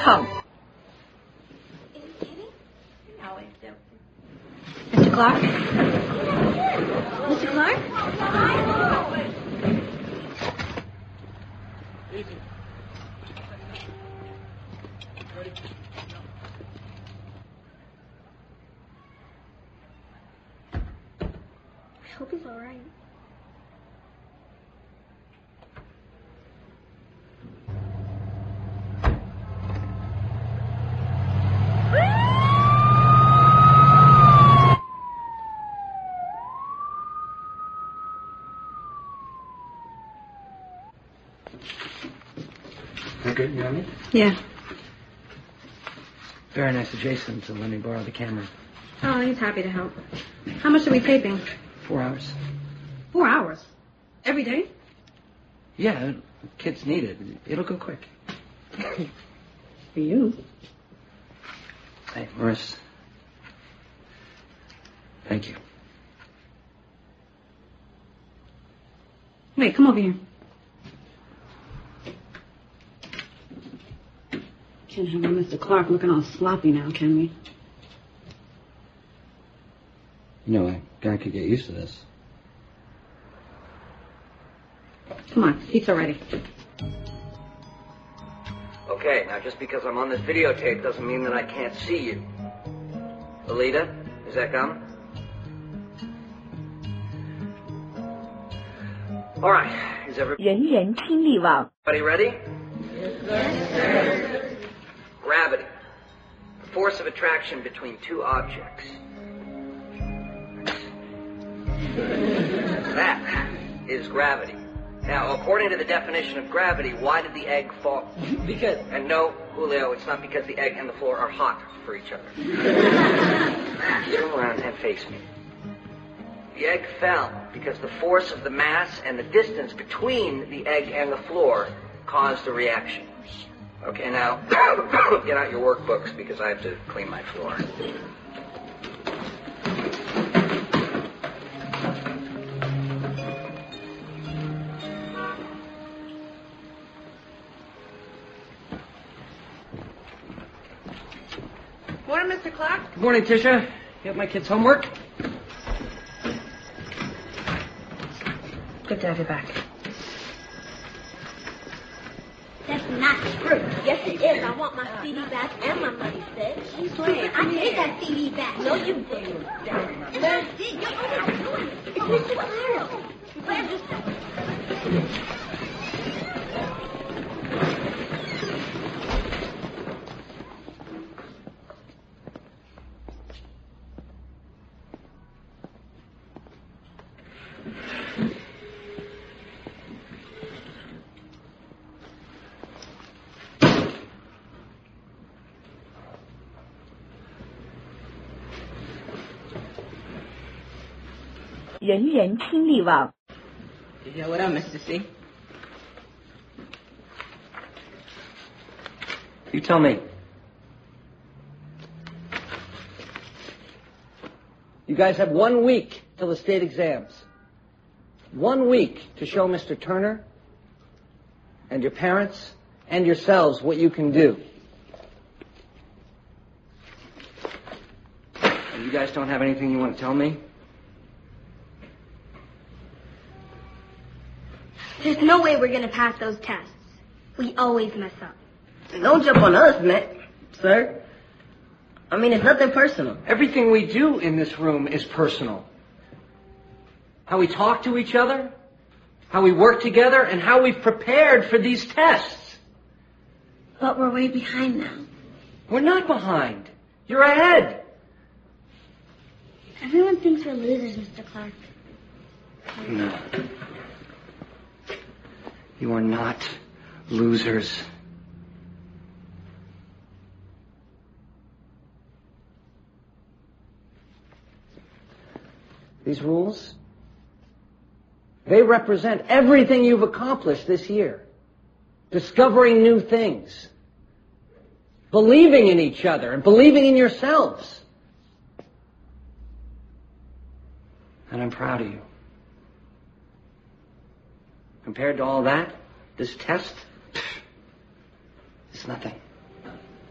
come. Is he kidding? No, it's joking. Mr. Clark? Mr. Clark? Easy. I hope he's all right. Okay, you have me? Yeah. Very nice of Jason to let me borrow the camera. Oh, he's happy to help. How much are we taping? 4 hours. 4 hours? Every day? Yeah, kids need it. It'll go quick. For you. Hey, Maurice. Thank you. Wait, come over here. Can't have Mr. Clark looking all sloppy now, can we? You know, a guy could get used to this. Come on, pizza ready. Okay, now just because I'm on this videotape doesn't mean that I can't see you. Alita, is that gum? All right, is everybody 人人听力网 ready? Yes, sir. Gravity, the force of attraction between two objects. That is gravity. Now, according to the definition of gravity, why did the egg fall? Because... And no, Julio, it's not because the egg and the floor are hot for each other. Turn around and face me. The egg fell because the force of the mass and the distance between the egg and the floor caused a reaction. Okay, now, get out your workbooks because I have to clean my floor. Morning, Mr. Clark. Good morning, Tisha. You have my kids' homework? Good to have you back. That's not true. Yes, it is. I want my CD back and my money, sis. She's playing. I take that CD back. No, you didn't. And I did. You're always doing it. It's Mr. Carl. Where's this stuff? 人人听力网 Yeah, what up, Mr. C? You tell me. You guys have 1 week till the state exams. 1 week to show Mr. Turner and your parents and yourselves what you can do. And you guys don't have anything you want to tell me? There's no way we're gonna pass those tests. We always mess up. Don't jump on us, man, sir. I mean, it's nothing personal. Everything we do in this room is personal. How we talk to each other, how we work together, and how we've prepared for these tests. But we're way behind now. We're not behind. You're ahead. Everyone thinks we're losers, Mr. Clark. No. You are not losers. These rules, they represent everything you've accomplished this year. Discovering new things. Believing in each other and believing in yourselves. And I'm proud of you. Compared to all that, this test is nothing.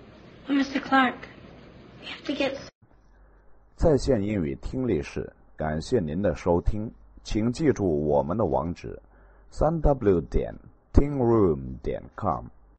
Mr. Clark, we have to get... 在线英语听力室，感谢您的收听，请记住我们的网址：3w.tingroom.com。